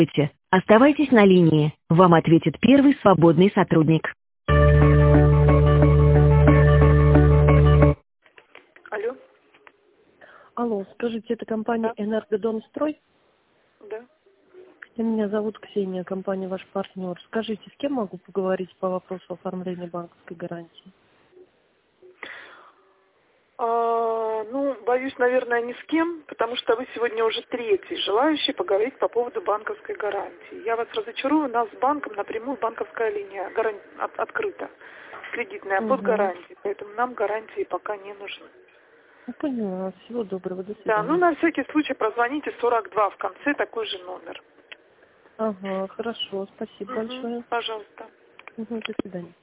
Оставайтесь на линии. Вам ответит первый свободный сотрудник. Алло. Алло, скажите, это компания «Энергодомстрой»? Да. Меня зовут Ксения, компания «Ваш партнер». Скажите, с кем могу поговорить по вопросу оформления банковской гарантии? Боюсь, наверное, ни с кем, потому что вы сегодня уже третий желающий поговорить по поводу банковской гарантии. Я вас разочарую, у нас с банком напрямую банковская линия открыта, кредитная под гарантией, поэтому нам гарантии пока не нужны. Поняла. Всего доброго. До Да, свидания. на всякий случай прозвоните 42 в конце, такой же номер. Ага, хорошо. Спасибо большое. Пожалуйста. До свидания.